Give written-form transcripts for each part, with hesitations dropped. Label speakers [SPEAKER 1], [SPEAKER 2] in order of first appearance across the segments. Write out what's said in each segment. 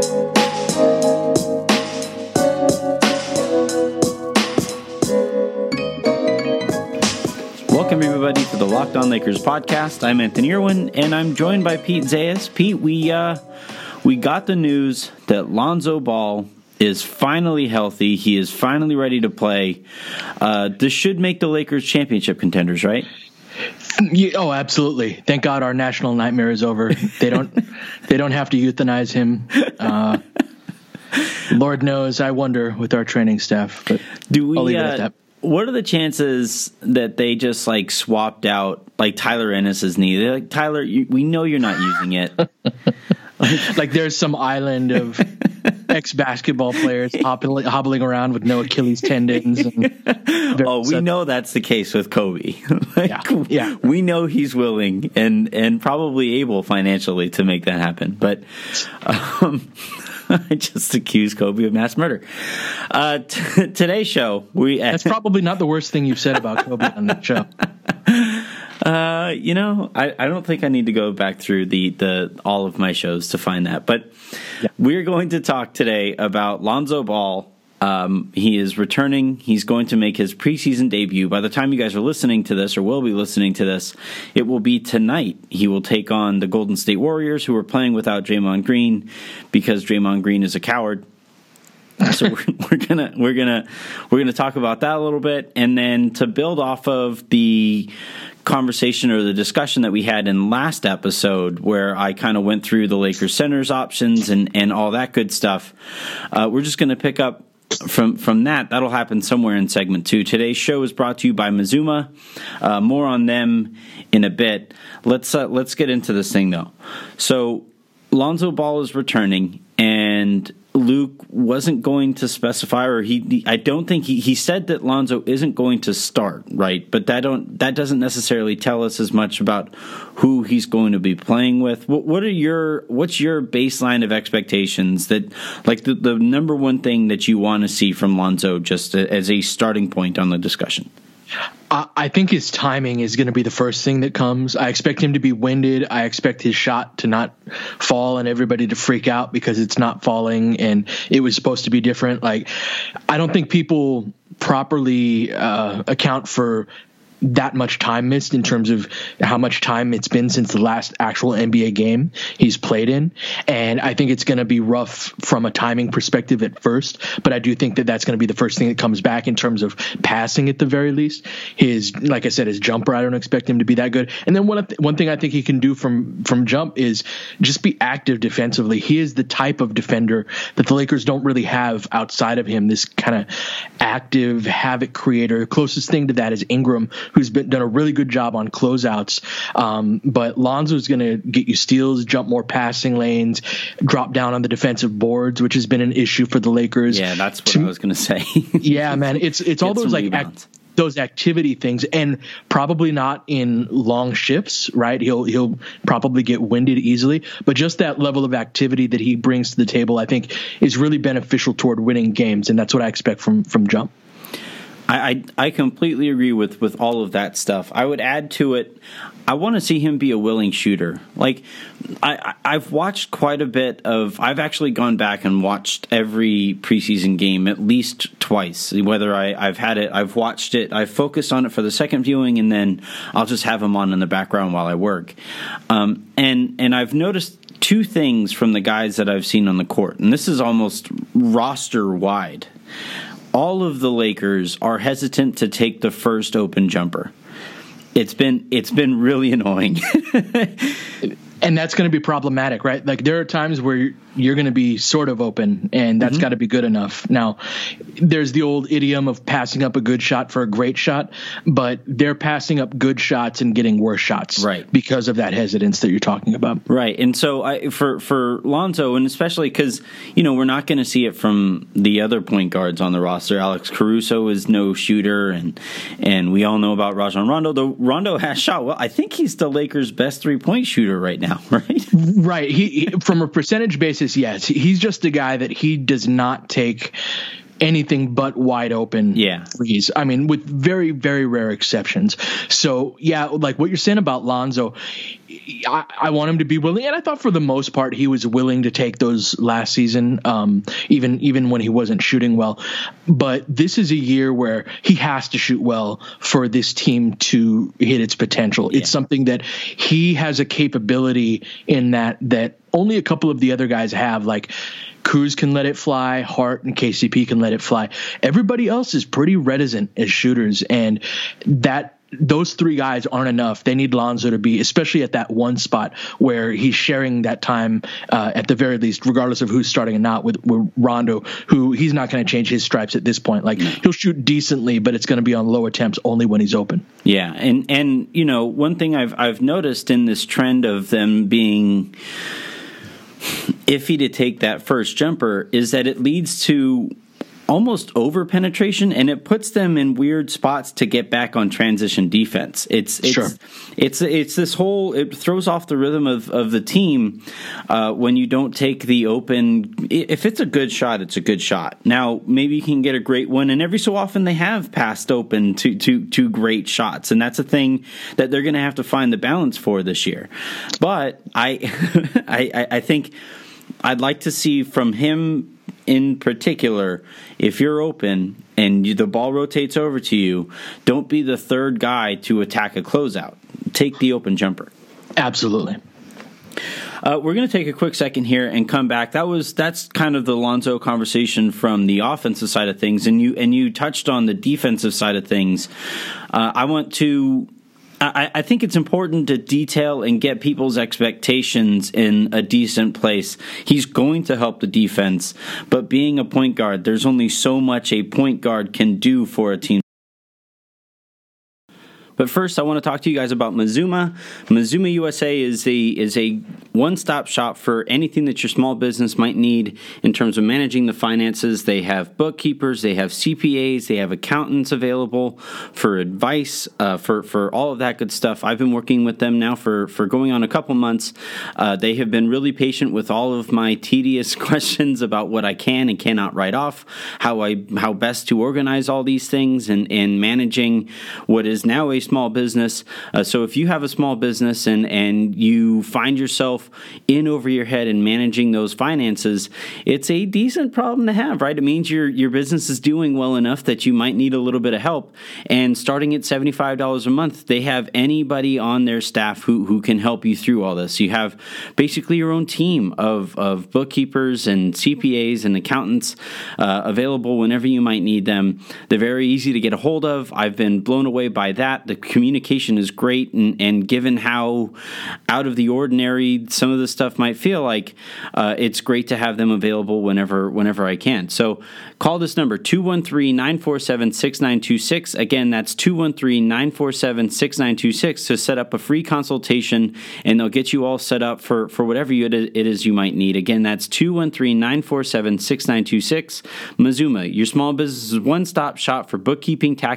[SPEAKER 1] Welcome, everybody, to the Locked On Lakers podcast. I'm Anthony Irwin, and I'm joined by Pete Zayas. Pete, we got the news that Lonzo Ball is finally healthy. He is finally ready to play. This should make the Lakers championship contenders, right?
[SPEAKER 2] Oh, absolutely. Thank God our national nightmare is over. They don't have to euthanize him. Lord knows, I wonder with our training staff, but I'll leave it at that.
[SPEAKER 1] What are the chances that they just swapped out Tyler Ennis's knee? They're like, Tyler, we know you're not using it.
[SPEAKER 2] Like there's some island of ex-basketball players hobbling around with no Achilles tendons.
[SPEAKER 1] We know that's the case with Kobe.
[SPEAKER 2] Yeah.
[SPEAKER 1] We know he's willing and probably able financially to make that happen. But I just accused Kobe of mass murder. Today's show,
[SPEAKER 2] that's probably not the worst thing you've said about Kobe on the show.
[SPEAKER 1] I don't think I need to go back through the all of my shows to find that. But We're going to talk today about Lonzo Ball. He is returning. He's going to make his preseason debut. By the time you guys are listening to this, or will be listening to this, it will be tonight. He will take on the Golden State Warriors, who are playing without Draymond Green because Draymond Green is a coward. So we're gonna talk about that a little bit, and then to build off of the conversation or the discussion that we had in last episode, where I kind of went through the Lakers centers options and all that good stuff. We're just going to pick up from that. That'll happen somewhere in segment 2. Today's show is brought to you by Mazuma. More on them in a bit. Let's get into this thing though. So Lonzo Ball is returning, and Luke wasn't going to specify, or I don't think he said that Lonzo isn't going to start, right? But that doesn't necessarily tell us as much about who he's going to be playing with. What's your baseline of expectations that, the number one thing that you want to see from Lonzo just as a starting point on the discussion?
[SPEAKER 2] I think his timing is going to be the first thing that comes. I expect him to be winded. I expect his shot to not fall and everybody to freak out because it's not falling and it was supposed to be different. I don't think people properly account for that much time missed in terms of how much time it's been since the last actual NBA game he's played in. And I think it's going to be rough from a timing perspective at first, but I do think that that's going to be the first thing that comes back in terms of passing at the very least. Like I said, his jumper, I don't expect him to be that good. And then one thing I think he can do from jump is just be active defensively. He is the type of defender that the Lakers don't really have outside of him, this kind of active havoc creator. The closest thing to that is Ingram, who's done a really good job on closeouts. But Lonzo's going to get you steals, jump more passing lanes, drop down on the defensive boards, which has been an issue for the Lakers.
[SPEAKER 1] Yeah, that's what I was going to say.
[SPEAKER 2] Yeah, man. It's all those those activity things, and probably not in long shifts, right? He'll probably get winded easily, but just that level of activity that he brings to the table, I think, is really beneficial toward winning games, and that's what I expect from jump.
[SPEAKER 1] I completely agree with all of that stuff. I would add to it, I want to see him be a willing shooter. I've watched quite a bit of, I've actually gone back and watched every preseason game at least twice. Whether I've watched it, I've focused on it for the second viewing, and then I'll just have him on in the background while I work. And I've noticed two things from the guys that I've seen on the court, and this is almost roster wide. All of the Lakers are hesitant to take the first open jumper. It's been really annoying.
[SPEAKER 2] And that's going to be problematic, right? There are times where you're going to be sort of open, and that's got to be good enough. Now, there's the old idiom of passing up a good shot for a great shot, but they're passing up good shots and getting worse shots,
[SPEAKER 1] right?
[SPEAKER 2] Because of that hesitance that you're talking about,
[SPEAKER 1] right? And so, for Lonzo, and especially because we're not going to see it from the other point guards on the roster. Alex Caruso is no shooter, and we all know about Rajon Rondo. Though Rondo has shot well, I think he's the Lakers' best 3-point shooter right now. Right.
[SPEAKER 2] Right. He from a percentage basis, yes. He's just a guy that he does not take anything but wide open threes. I mean, with very, very rare exceptions. So, yeah, what you're saying about Lonzo, I want him to be willing, and I thought for the most part he was willing to take those last season, even when he wasn't shooting well. But this is a year where he has to shoot well for this team to hit its potential. Yeah. It's something that he has a capability in that only a couple of the other guys have. Like Kuz can let it fly, Hart and KCP can let it fly. Everybody else is pretty reticent as shooters, and those three guys aren't enough. They need Lonzo to be, especially at that one spot where he's sharing that time, at the very least, regardless of who's starting and not, with Rondo, who he's not going to change his stripes at this point. Like, he'll shoot decently, but it's going to be on low attempts only when he's open.
[SPEAKER 1] Yeah, and you know, one thing I've noticed in this trend of them being iffy to take that first jumper is that it leads to almost over penetration, and it puts them in weird spots to get back on transition defense. It's this whole, it throws off the rhythm of the team when you don't take the open. If it's a good shot, it's a good shot. Now maybe you can get a great one, and every so often they have passed open to great shots, and that's a thing that they're going to have to find the balance for this year. But I think I'd like to see from him in particular, if you're open and the ball rotates over to you, don't be the third guy to attack a closeout. Take the open jumper.
[SPEAKER 2] Absolutely.
[SPEAKER 1] We're going to take a quick second here and come back. That's kind of the Lonzo conversation from the offensive side of things, and you touched on the defensive side of things. I think it's important to detail and get people's expectations in a decent place. He's going to help the defense, but being a point guard, there's only so much a point guard can do for a team. But first, I want to talk to you guys about Mazuma. Mazuma USA is a one-stop shop for anything that your small business might need in terms of managing the finances. They have bookkeepers, they have CPAs, they have accountants available for advice, for all of that good stuff. I've been working with them now for going on a couple months. They have been really patient with all of my tedious questions about what I can and cannot write off, how best to organize all these things, and managing what is now a small business. So if you have a small business and you find yourself in over your head and managing those finances, it's a decent problem to have, right? It means your business is doing well enough that you might need a little bit of help. And starting at $75 a month, they have anybody on their staff who can help you through all this. You have basically your own team of bookkeepers and CPAs and accountants available whenever you might need them. They're very easy to get a hold of. I've been blown away by that. The communication is great, and given how out of the ordinary some of this stuff might feel like, it's great to have them available whenever I can. So call this number, 213-947-6926. Again, that's 213-947-6926 to set up a free consultation, and they'll get you all set up for whatever it is you might need. Again, that's 213-947-6926. Mazuma, your small business's one-stop shop for bookkeeping, tax.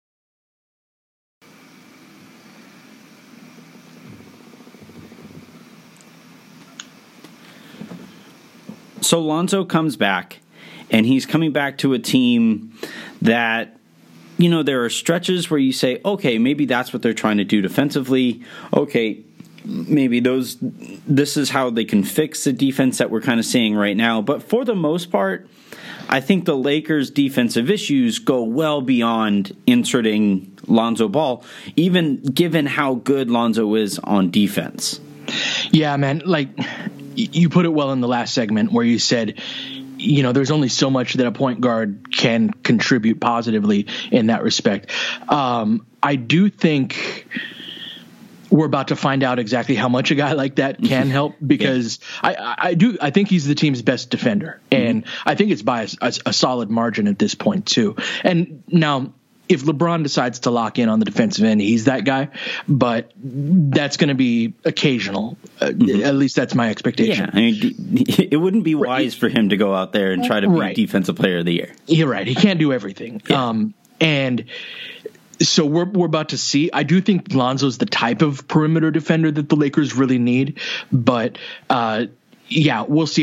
[SPEAKER 1] So Lonzo comes back, and he's coming back to a team that, you know, there are stretches where you say, okay, maybe that's what they're trying to do defensively. Okay, maybe this is how they can fix the defense that we're kind of seeing right now. But for the most part, I think the Lakers' defensive issues go well beyond inserting Lonzo Ball, even given how good Lonzo is on defense.
[SPEAKER 2] Yeah, man, like you put it well in the last segment where you said, you know, there's only so much that a point guard can contribute positively in that respect. I do think we're about to find out exactly how much a guy like that can help, because I think he's the team's best defender, and I think it's by a solid margin at this point too. And now, if LeBron decides to lock in on the defensive end, he's that guy, but that's going to be occasional. At least that's my expectation.
[SPEAKER 1] Yeah, I mean, it wouldn't be wise for him to go out there and try to be Defensive Player of the Year.
[SPEAKER 2] You're right. He can't do everything. Yeah. And so we're about to see. I do think Lonzo's the type of perimeter defender that the Lakers really need, but Yeah, we'll see.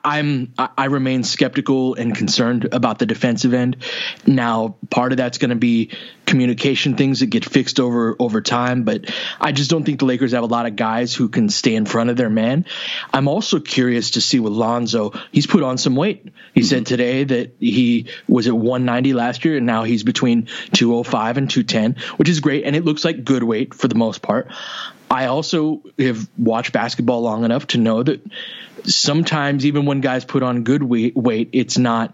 [SPEAKER 2] I remain skeptical and concerned about the defensive end. Now, part of that's going to be communication things that get fixed over time, but I just don't think the Lakers have a lot of guys who can stay in front of their man. I'm also curious to see with Lonzo. He's put on some weight. He said today that he was at 190 last year, and now he's between 205 and 210, which is great, and it looks like good weight for the most part. I also have watched basketball long enough to know that sometimes even when guys put on good weight, it's not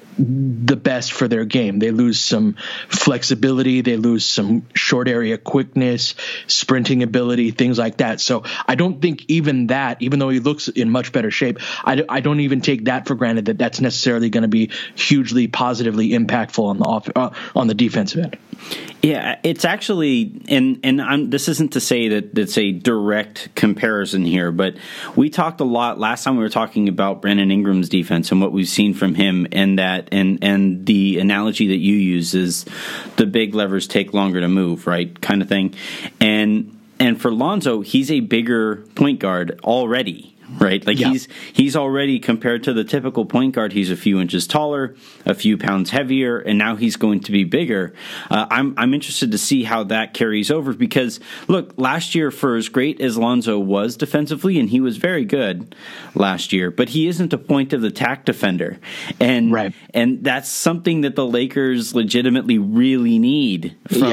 [SPEAKER 2] the best for their game. They lose some flexibility. They lose some short area quickness, sprinting ability, things like that. So I don't think even that, even though he looks in much better shape, I don't even take that for granted that that's necessarily going to be hugely positively impactful on the defensive end.
[SPEAKER 1] Yeah, it's actually, and this isn't to say that it's a direct comparison here, but we talked a lot last time we were talking about Brandon Ingram's defense and what we've seen from him, and that, and the analogy that you use is the big levers take longer to move, right, kind of thing. And for Lonzo, he's a bigger point guard already. Right, like he's already, compared to the typical point guard, he's a few inches taller, a few pounds heavier, and now he's going to be bigger. I'm interested to see how that carries over, because look, last year, for as great as Lonzo was defensively, and he was very good last year, but he isn't a point of attack defender, and that's something that the Lakers legitimately really need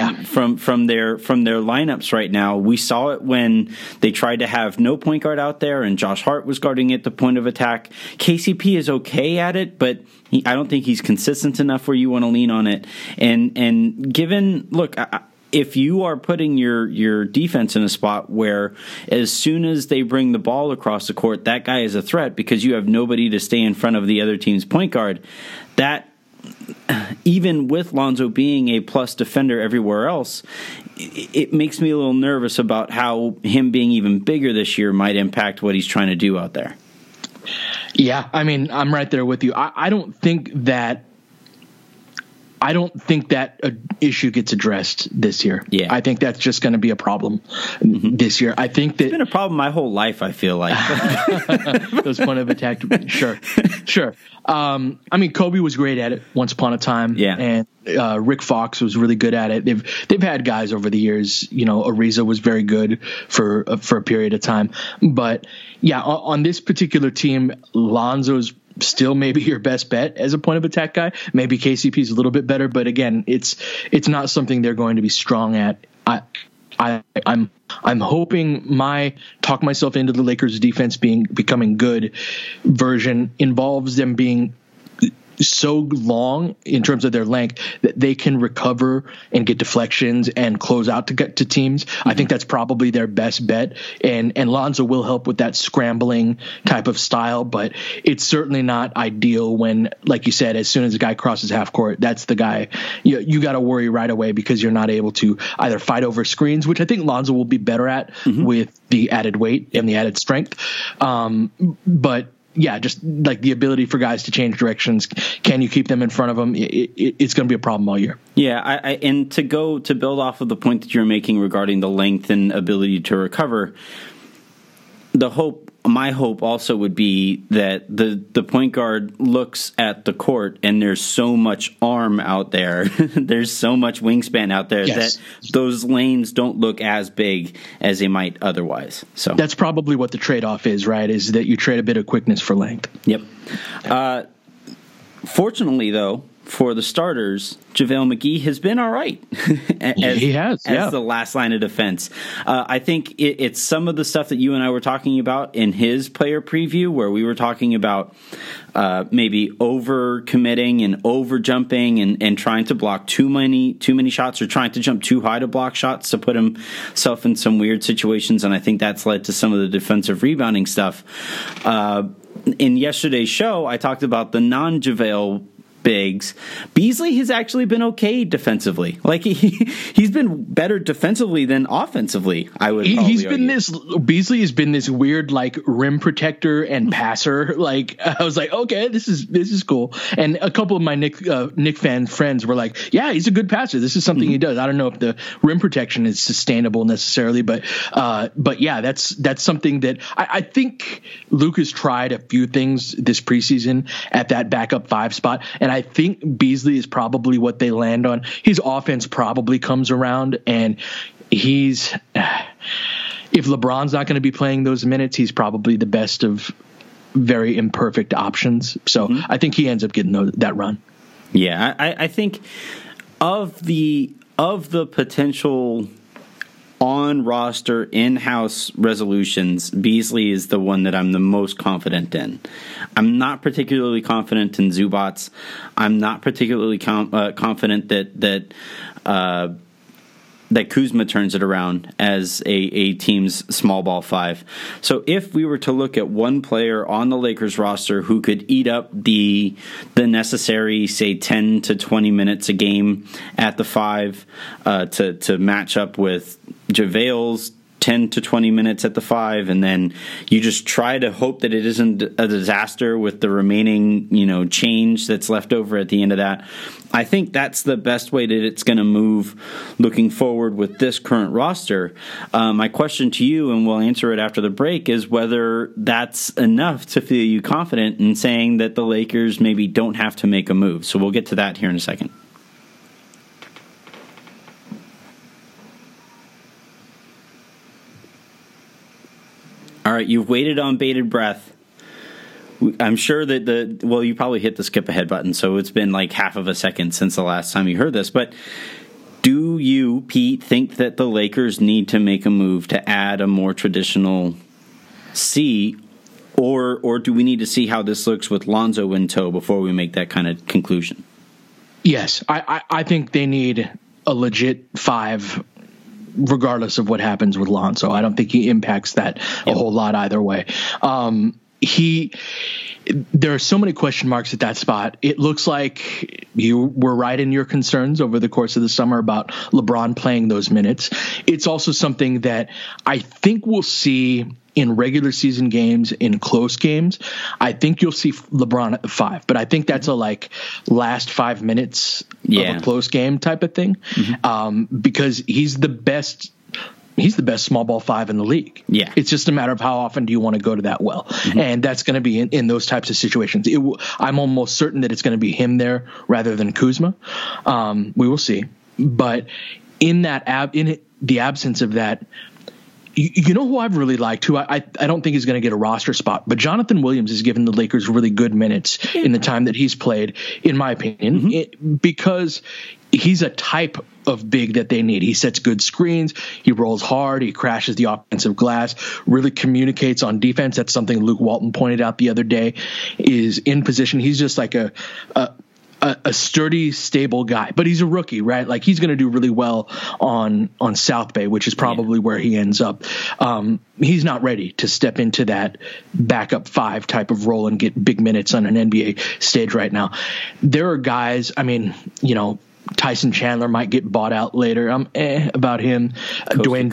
[SPEAKER 1] from their lineups right now. We saw it when they tried to have no point guard out there, and Josh Hart was guarding at the point of attack. KCP is okay at it, but I don't think he's consistent enough where you want to lean on it. And given, look, if you are putting your defense in a spot where as soon as they bring the ball across the court, that guy is a threat because you have nobody to stay in front of the other team's point guard, that even with Lonzo being a plus defender everywhere else, it makes me a little nervous about how him being even bigger this year might impact what he's trying to do out there.
[SPEAKER 2] Yeah, I mean, I'm right there with you. I don't think that issue gets addressed this year. Yeah. I think that's just going to be a problem this year. I think that
[SPEAKER 1] it's been a problem my whole life, I feel like.
[SPEAKER 2] Those point of attack. Sure. I mean, Kobe was great at it once upon a time. Yeah. And Rick Fox was really good at it. They've had guys over the years. You know, Ariza was very good for a period of time. But yeah, on this particular team, Lonzo's still maybe your best bet as a point of attack guy. Maybe KCP's a little bit better, but again, it's not something they're going to be strong at. I'm hoping talk myself into the Lakers defense becoming good version involves them being so long in terms of their length that they can recover and get deflections and close out to get to teams. I think that's probably their best bet, and Lonzo will help with that scrambling type of style, but it's certainly not ideal when, like you said, as soon as a guy crosses half court, that's the guy you got to worry right away because you're not able to either fight over screens, which I think Lonzo will be better at with the added weight and the added strength. But yeah, just like the ability for guys to change directions. Can you keep them in front of them? It's going to be a problem all year.
[SPEAKER 1] Yeah, and to build off of the point that you're making regarding the length and ability to recover, my hope also would be that the point guard looks at the court and there's so much arm out there, there's so much wingspan out there that those lanes don't look as big as they might otherwise. So
[SPEAKER 2] that's probably what the trade-off is, right? Is that you trade a bit of quickness for length.
[SPEAKER 1] Yep. Fortunately, though, for the starters, JaVale McGee has been all right. As the last line of defense. I think it's some of the stuff that you and I were talking about in his player preview, where we were talking about maybe over committing and over jumping and trying to block too many shots, or trying to jump too high to block shots to put himself in some weird situations. And I think that's led to some of the defensive rebounding stuff. In yesterday's show, I talked about the non-JaVale bigs, Beasley has actually been okay defensively. Like he's been better defensively than offensively. I would.
[SPEAKER 2] Beasley has been this weird like rim protector and passer. Like I was like, okay, this is cool. And a couple of my Nick fan friends were like, yeah, he's a good passer. This is something he does. I don't know if the rim protection is sustainable necessarily, but yeah, that's something that I think Luke has tried a few things this preseason at that backup 5 spot, and I think Beasley is probably what they land on. His offense probably comes around, and if LeBron's not going to be playing those minutes, he's probably the best of very imperfect options. So I think he ends up getting that run.
[SPEAKER 1] Yeah, I think of the potential on roster in-house resolutions, Beasley is the one that I'm the most confident in. I'm not particularly confident in Zubac. I'm not particularly confident that Kuzma turns it around as a team's small ball 5. So if we were to look at one player on the Lakers roster who could eat up the necessary, say, 10 to 20 minutes a game at the 5 to match up with JaVale's 10 to 20 minutes at the 5, and then you just try to hope that it isn't a disaster with the remaining, change that's left over at the end of that. I think that's the best way that it's going to move looking forward with this current roster. My question to you, and we'll answer it after the break, is whether that's enough to feel you confident in saying that the Lakers maybe don't have to make a move. So we'll get to that here in a second. All right, you've waited on bated breath. I'm sure that you probably hit the skip ahead button, so it's been like half of a second since the last time you heard this. But do you, Pete, think that the Lakers need to make a move to add a more traditional C, or do we need to see how this looks with Lonzo in tow before we make that kind of conclusion?
[SPEAKER 2] Yes, I think they need a legit 5, regardless of what happens with Lonzo. I don't think he impacts that a whole lot either way. There are so many question marks at that spot. It looks like you were right in your concerns over the course of the summer about LeBron playing those minutes. It's also something that I think we'll see in regular season games, in close games. I think you'll see LeBron at the 5, but I think that's a last 5 minutes of a close game type of thing, because he's the best small ball 5 in the league.
[SPEAKER 1] Yeah.
[SPEAKER 2] It's just a matter of how often do you want to go to that well. And that's going to be in those types of situations. I'm almost certain that it's going to be him there rather than Kuzma. We will see. But in the absence of that, you know who I've really liked, who I don't think is going to get a roster spot, but Jonathan Williams has given the Lakers really good minutes in the time that he's played, in my opinion, because he's a type of big that they need. He sets good screens. He rolls hard. He crashes the offensive glass, really communicates on defense. That's something Luke Walton pointed out the other day, is in position. He's just like a sturdy, stable guy, but he's a rookie, right? Like he's going to do really well on South Bay, which is probably where he ends up. He's not ready to step into that backup 5 type of role and get big minutes on an NBA stage right now. There are guys, Tyson Chandler might get bought out later. About him. Dwayne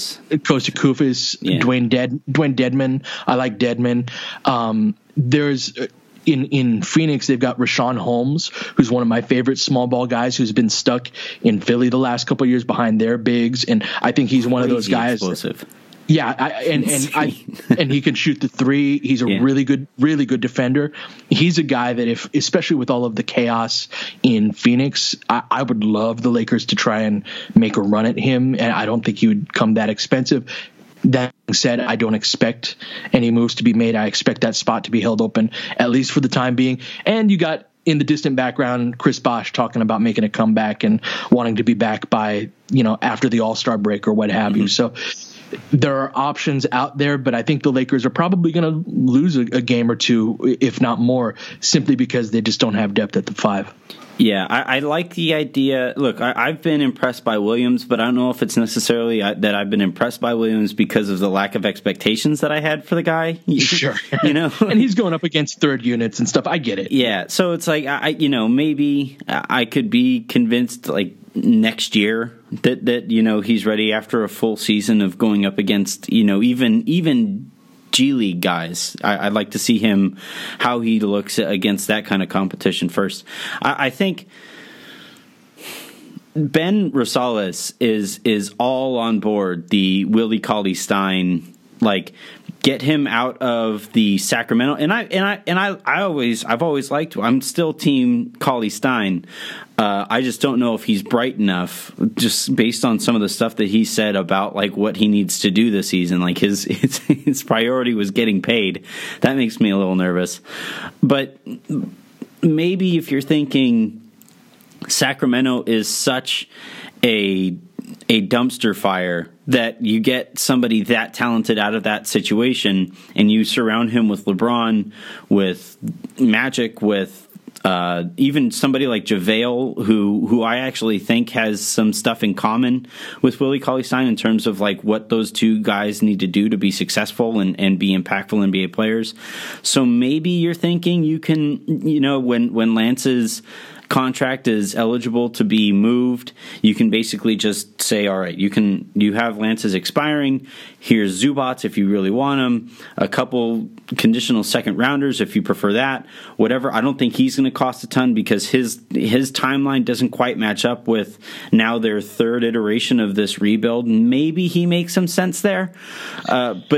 [SPEAKER 2] Koufis, Dwayne Dedman. I like Dedman. There's in Phoenix, they've got Rashawn Holmes, who's one of my favorite small ball guys, who's been stuck in Philly the last couple of years behind their bigs, and I think he's one of those guys.
[SPEAKER 1] Explosive.
[SPEAKER 2] Yeah, and he can shoot the 3. He's a really good defender. He's a guy that, especially with all of the chaos in Phoenix, I would love the Lakers to try and make a run at him, and I don't think he would come that expensive. That being said, I don't expect any moves to be made. I expect that spot to be held open, at least for the time being. And you got, in the distant background, Chris Bosh talking about making a comeback and wanting to be back by, after the All-Star break or what have you. So there are options out there, but I think the Lakers are probably going to lose a game or two, if not more, simply because they just don't have depth at the 5.
[SPEAKER 1] Yeah, I like the idea. Look, I've been impressed by Williams, but I don't know if it's necessarily that I've been impressed by Williams because of the lack of expectations that I had for the guy.
[SPEAKER 2] Sure. And he's going up against third units and stuff. I get it.
[SPEAKER 1] Yeah, so it's like, maybe I could be convinced, like, next year that he's ready after a full season of going up against, even G League guys. I'd like to see him, how he looks against that kind of competition first. I think Ben Rosales is all on board the Willie Cauley-Stein, like, get him out of the Sacramento. And I've always liked. I'm still team Cauley-Stein. I just don't know if he's bright enough, just based on some of the stuff that he said about, like, what he needs to do this season. Like, his priority was getting paid. That makes me a little nervous. But maybe if you're thinking Sacramento is such a dumpster fire that you get somebody that talented out of that situation and you surround him with LeBron, with Magic, with even somebody like JaVale, who I actually think has some stuff in common with Willie Cauley-Stein in terms of, like, what those two guys need to do to be successful and be impactful NBA players. So maybe you're thinking you can, when Lance's contract is eligible to be moved, you can basically just say, all right, you have Lance's expiring, here's Zubats if you really want him, a couple conditional second rounders if you prefer that, whatever. I don't think he's going to cost a ton because his timeline doesn't quite match up with now their third iteration of this rebuild. Maybe he makes some sense there, but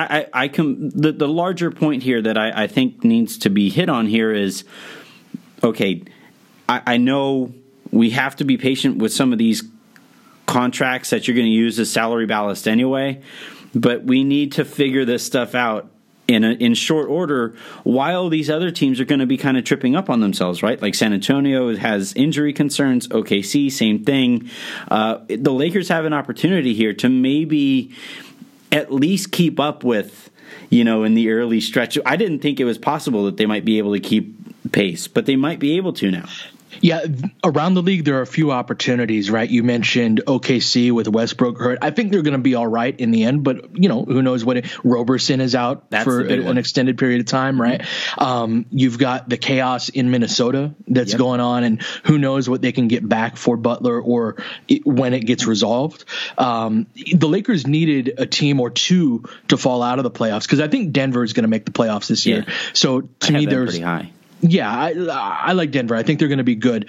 [SPEAKER 1] the larger point here that I think needs to be hit on here is, okay, I know we have to be patient with some of these contracts that you're going to use as salary ballast anyway, but we need to figure this stuff out in short order while these other teams are going to be kind of tripping up on themselves, right? Like San Antonio has injury concerns, OKC, same thing. The Lakers have an opportunity here to maybe at least keep up with, in the early stretch. I didn't think it was possible that they might be able to keep pace, but they might be able to now.
[SPEAKER 2] Yeah, around the league, there are a few opportunities, right? You mentioned OKC with Westbrook hurt. I think they're going to be all right in the end, but, who knows what Roberson is out for an extended period of time, right? You've got the chaos in Minnesota that's going on, and who knows what they can get back for Butler or when it gets resolved. The Lakers needed a team or two to fall out of the playoffs because I think Denver is going to make the playoffs this year. So to me, there's
[SPEAKER 1] pretty high.
[SPEAKER 2] Yeah, I like Denver. I think they're going to be good.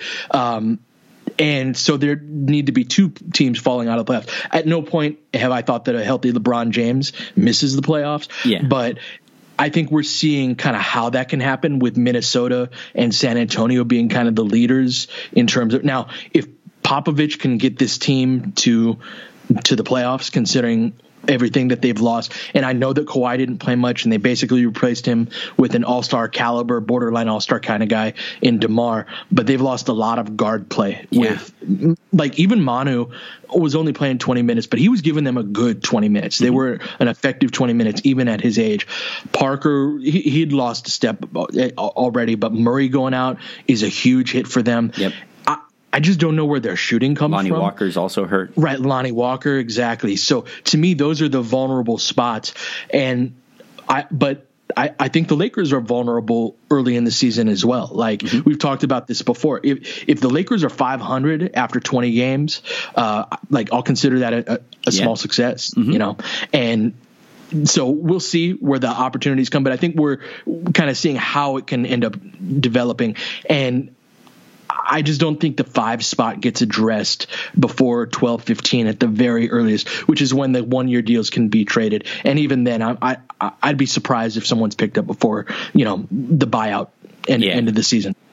[SPEAKER 2] And so there need to be two teams falling out of the playoffs. At no point have I thought that a healthy LeBron James misses the playoffs. Yeah. But I think we're seeing kind of how that can happen with Minnesota and San Antonio being kind of the leaders in terms of – now, if Popovich can get this team to the playoffs, considering – everything that they've lost. And I know that Kawhi didn't play much, and they basically replaced him with an all-star caliber, borderline all-star kind of guy in DeMar. But they've lost a lot of guard play with, like, even Manu was only playing 20 minutes, but he was giving them a good 20 minutes. They were an effective 20 minutes, even at his age. Parker, he'd lost a step already, but Murray going out is a huge hit for them. Yep. I just don't know where their shooting comes from.
[SPEAKER 1] Lonnie Walker's also hurt.
[SPEAKER 2] Right, Lonnie Walker, exactly. So to me, those are the vulnerable spots. And I think the Lakers are vulnerable early in the season as well. Like we've talked about this before. If the Lakers are 500 after 20 games, I'll consider that a small success, and so we'll see where the opportunities come. But I think we're kind of seeing how it can end up developing. And I just don't think the 5 spot gets addressed before 12-15 at the very earliest, which is when the 1-year deals can be traded. And even then, I'd be surprised if someone's picked up before, the buyout end of the season.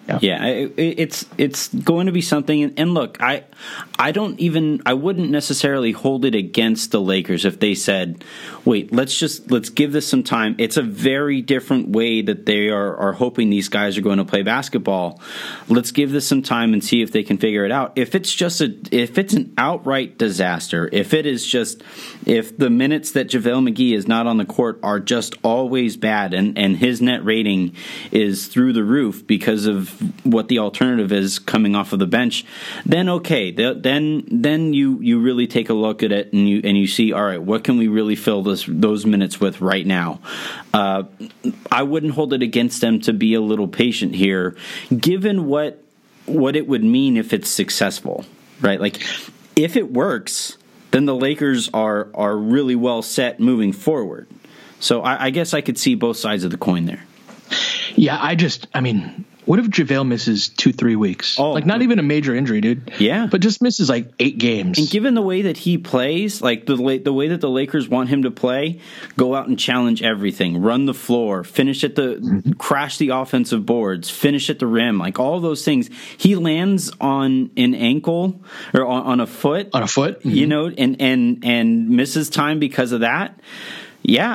[SPEAKER 1] Yeah, it's going to be something. And look, I wouldn't necessarily hold it against the Lakers if they said, wait, let's give this some time. It's a very different way that they are hoping these guys are going to play basketball. Let's give this some time and see if they can figure it out. If it's an outright disaster, if the minutes that JaVale McGee is not on the court are just always bad and his net rating is through the roof because of what the alternative is coming off of the bench, then okay, then you really take a look at it and you see, all right, what can we really fill those minutes with right now? I wouldn't hold it against them to be a little patient here, given what it would mean if it's successful, right? Like if it works, then the Lakers are really well set moving forward. So I guess I could see both sides of the coin there.
[SPEAKER 2] Yeah, what if JaVale misses 2-3 weeks? Not even a major injury, dude.
[SPEAKER 1] Yeah.
[SPEAKER 2] But just misses 8 games.
[SPEAKER 1] And given the way that he plays, like the way that the Lakers want him to play, go out and challenge everything, run the floor, crash the offensive boards, finish at the rim, like all those things. He lands on an ankle or on a foot.
[SPEAKER 2] On a foot?
[SPEAKER 1] Mm-hmm. and misses time because of that. Yeah,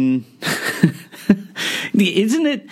[SPEAKER 1] isn't it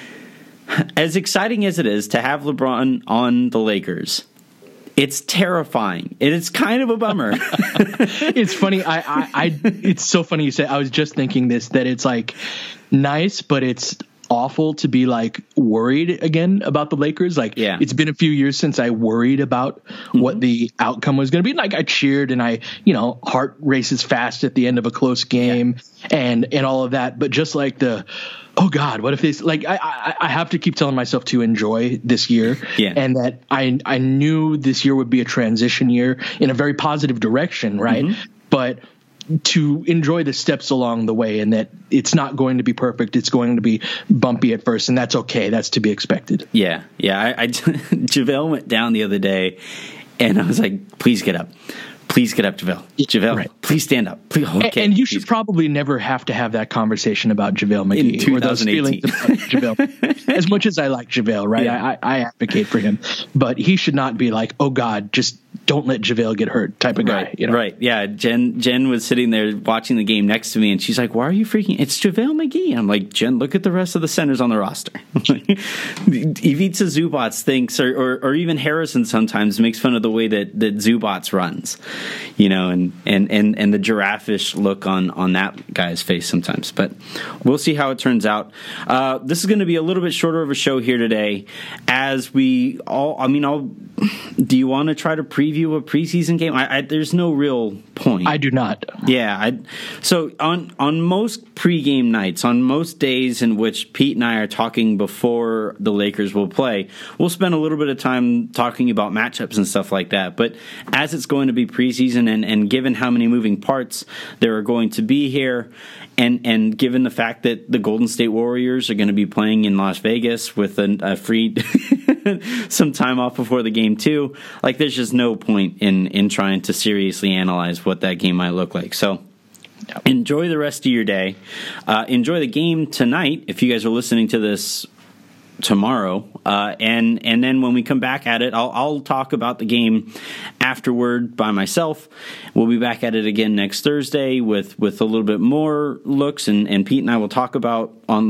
[SPEAKER 1] as exciting as it is to have LeBron on the Lakers? It's terrifying. It's kind of a bummer.
[SPEAKER 2] It's funny. It's so funny you say. I was just thinking this, that it's nice, but it's awful to be worried again about the Lakers. It's been a few years since I worried about what the outcome was going to be. I cheered and heart races fast at the end of a close game and all of that. But just oh God, what if this, I have to keep telling myself to enjoy this year and that I knew this year would be a transition year in a very positive direction. Right. Mm-hmm. But to enjoy the steps along the way and that it's not going to be perfect. It's going to be bumpy at first, and that's okay. That's to be expected.
[SPEAKER 1] Yeah. JaVale went down the other day and I was like, please get up. Please get up, JaVale. JaVale, right. Please stand up. Please, okay,
[SPEAKER 2] and you should probably never have to have that conversation about JaVale McGee.
[SPEAKER 1] In 2018.
[SPEAKER 2] Or those feelings about JaVale. As much as I like JaVale, right? Yeah. I advocate for him. But he should not be oh God, just don't let JaVale get hurt type of guy.
[SPEAKER 1] Right, right. Yeah, Jen was sitting there watching the game next to me, and she's like, why are you freaking? It's JaVale McGee. And I'm like, Jen, look at the rest of the centers on the roster. Ivica Zubac thinks, or even Harrison sometimes makes fun of the way that Zubac runs, and the giraffe-ish look on that guy's face sometimes. But we'll see how it turns out. This is going to be a little bit shorter of a show here today, as we all. Do you want to try to preview a preseason game? There's no real point.
[SPEAKER 2] I do not.
[SPEAKER 1] Yeah. So on most pregame nights, on most days in which Pete and I are talking before the Lakers will play, we'll spend a little bit of time talking about matchups and stuff like that. But as it's going to be preseason and given how many moving parts there are going to be here, and given the fact that the Golden State Warriors are going to be playing in Las Vegas with a free some time off before the game too, there's just no point in trying to seriously analyze what that game might look like. So enjoy the rest of your day. Enjoy the game tonight if you guys are listening to this tomorrow, and then when we come back at it, I'll talk about the game afterward by myself. We'll be back at it again next Thursday with a little bit more looks, and Pete and I will talk about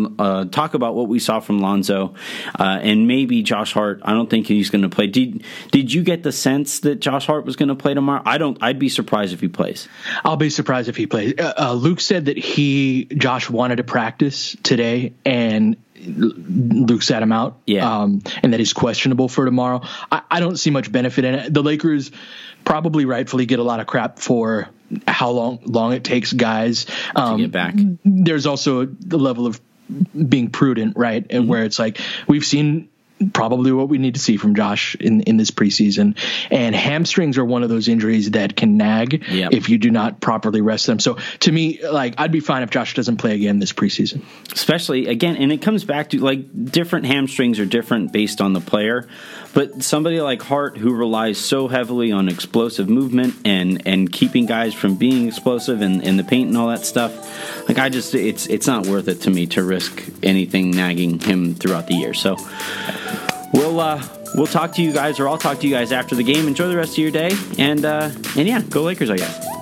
[SPEAKER 1] what we saw from Lonzo, and maybe Josh Hart. I don't think he's going to play. Did you get the sense that Josh Hart was going to play tomorrow? I'd be surprised if he plays. I'll
[SPEAKER 2] be surprised if he plays. Luke said that Josh wanted to practice today, and Luke sat him out, and that he's questionable for tomorrow. I don't see much benefit in it. The Lakers probably rightfully get a lot of crap for how long it takes guys
[SPEAKER 1] to get back.
[SPEAKER 2] There's also the level of being prudent, right? And where it's we've seen probably what we need to see from Josh in this preseason, and hamstrings are one of those injuries that can nag if you do not properly rest them. So to me, I'd be fine if Josh doesn't play again this preseason,
[SPEAKER 1] especially again. And it comes back to different hamstrings are different based on the player, but somebody like Hart, who relies so heavily on explosive movement and keeping guys from being explosive in the paint and all that stuff, it's not worth it to me to risk anything nagging him throughout the year. So we'll talk to you guys, or I'll talk to you guys after the game. Enjoy the rest of your day, and yeah, go Lakers, I guess.